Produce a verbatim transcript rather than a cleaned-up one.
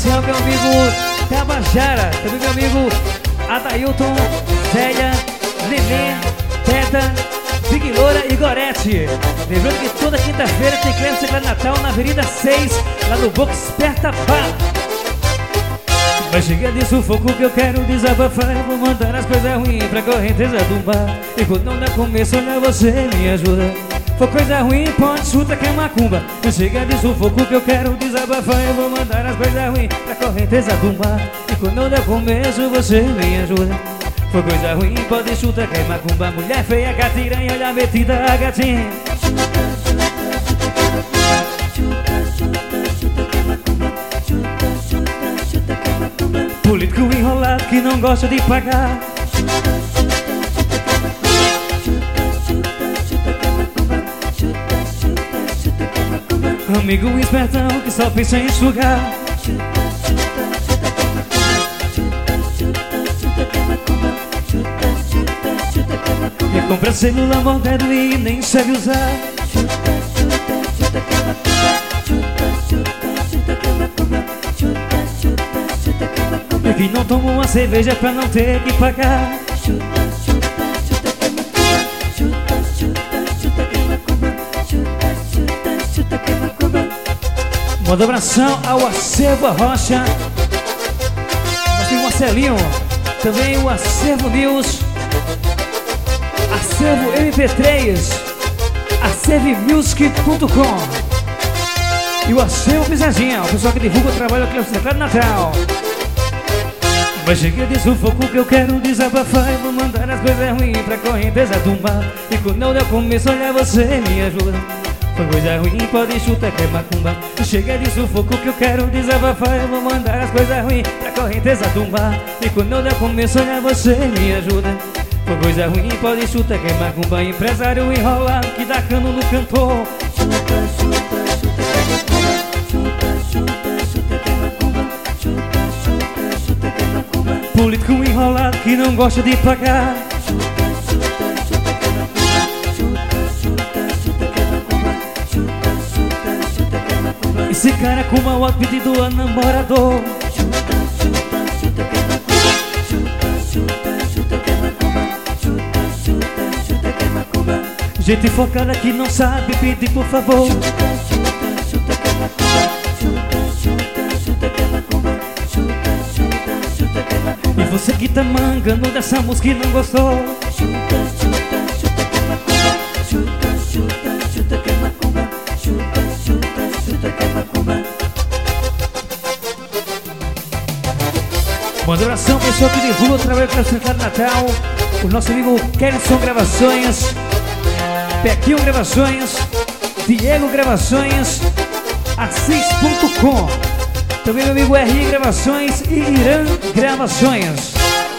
especial, meu amigo Tabajara. Também meu amigo Adailton, Zélia, Nenê, Teta, Big Loura e Gorete. Lembrando que toda quinta-feira tem Clésio Teclado Natal na Avenida seis, lá no Box Esperta Bar. Vai chegar de sufoco que eu quero desabafar. Eu vou mandar as coisas ruins pra correnteza do bar. E quando não dá começo, olha, você me ajuda. For coisa ruim, pode chuta que é macumba. Vai chegar de sufoco que eu quero desabafar. Eu vou mandar as coisas ruins pra correnteza do bar. E quando não dá começo, você me ajuda. For coisa ruim, pode chuta que é macumba. Mulher feia, gatiranha, olha a metida, a gatinha. Político enrolado que não gosta de pagar. Amigo espertão que só pensa em enxugar. E compra celular moderno e nem sabe usar. E que não toma uma cerveja pra não ter que pagar. Manda abração ao Acervo Rocha, nós temos o Marcelinho, também o Acervo News, Acervo M P três, acervo music ponto com e o Acervo Pisadinha, o pessoal que divulga o trabalho aqui no Teclado Natal. Vai chegar de sufoco que eu quero desabafar. Eu vou mandar as coisas ruins pra correnteza do mar. E quando não der começo, olha, você me ajuda. Foi coisa ruim, pode chutar que é macumba. Chega de sufoco que eu quero desabafar. Eu vou mandar as coisas ruins pra correnteza do mar. E quando não der começo, olha, você me ajuda. Foi coisa ruim, pode chutar que é macumba. Empresário enrolado que dá cano no cantor. Chuta, chuta, chuta que é macumba. Chuta, chuta, chuta que é macumba. Chuta, chuta, chuta que é macumba. Político enrolado que não gosta de pagar. Chuta, chuta, chuta que é macumba. Chuta, chuta, chuta que é macumba. Chuta, chuta, chuta que é macumba. Esse cara com mau apelido a namorador. Chuta, chuta, chuta que é macumba. Chuta, chuta, chuta que é macumba. Chuta, chuta, chuta que é macumba. Gente focada que não sabe pedir por favor. Chuta, chuta, chuta que é macumba. Chuta, chuta, chuta que é macumba. Chuta, chuta, chuta que é macumba. E você que tá mangando dessa música e não gostou. Chuta, chuta, chuta que é macumba. Chuta, chuta, chuta que é macumba. Chuta, chuta, chuta que é macumba. Manda oração, pessoal que divulga o trabalho para o Teclado Natal. O nosso amigo Kelson Gravações, Pequinho Gravações, Diego Gravações, Assis ponto com. Também meu amigo R I Gravações e Irã Gravações.